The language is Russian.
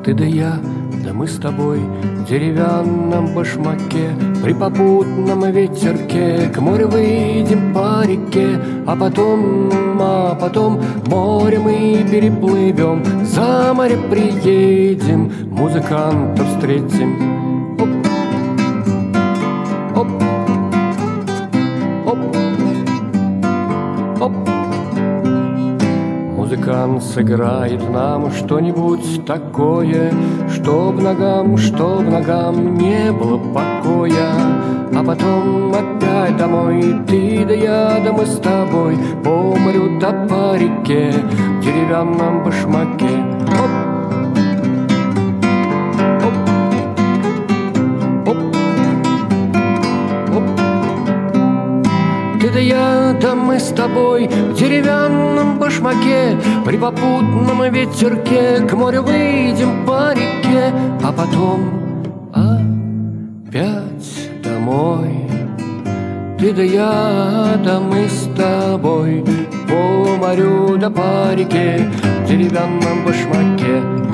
Ты да я, да мы с тобой в деревянном башмаке, при попутном ветерке к морю выйдем по реке, а потом море мы переплывем, за море приедем, музыкантов встретим. Оп, оп, оп, оп. Музыкант сыграет нам что-нибудь такое, чтоб ногам не было покоя. А потом опять домой, ты да я, да мы с тобой, по морю да по реке, в деревянном башмаке. Оп, оп, оп, оп. Ты да я, да мы с тобой в деревянном башмаке, при попутном ветерке к морю выйдем по реке, а потом опять домой. Ты да я, да мы с тобой, по морю да по реке, в деревянном башмаке.